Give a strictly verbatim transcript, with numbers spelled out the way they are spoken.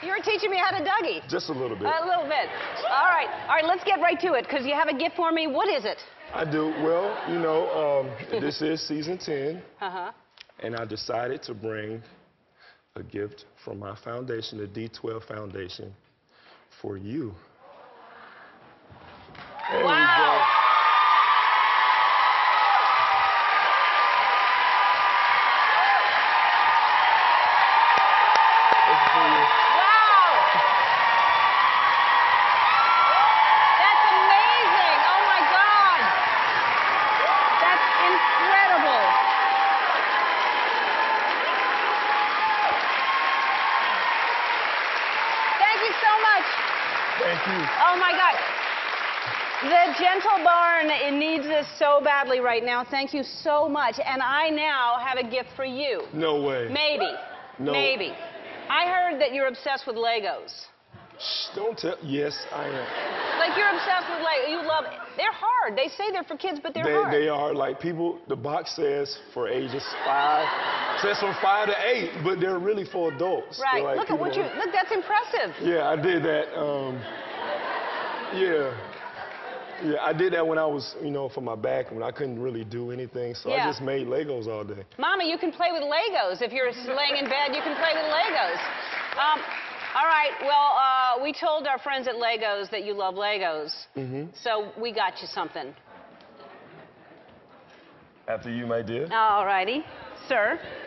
You're teaching me how to Dougie. Just a little bit. A little bit. All right. All right, let's get right to it, because you have a gift for me. What is it? I do. Well, you know, um, this is season ten. Uh-huh. And I decided to bring a gift from my foundation, the D twelve Foundation, for you. There Wow. Thank you. Oh, my God. The Gentle Barn, it needs this so badly right now. Thank you so much. And I now have a gift for you. No way. Maybe. No. Maybe. I heard that you're obsessed with Legos. Shh, don't tell. Yes, I am. Like, you're obsessed with Legos. You love it. They're hard. They say they're for kids, but they're they, hard. They are. Like, people, the box says for ages five. Says from five to eight, but they're really for adults. Right. Like look at what you, look, that's impressive. Yeah, I did that. Um, yeah. Yeah, I did that when I was, you know, for my back, when I couldn't really do anything. So yeah. I just made Legos all day. Mama, you can play with Legos. If you're laying in bed, you can play with Legos. Um, all right, well, uh, we told our friends at Legos that you love Legos. Mm-hmm. So we got you something. After you, my dear. All righty. Sir.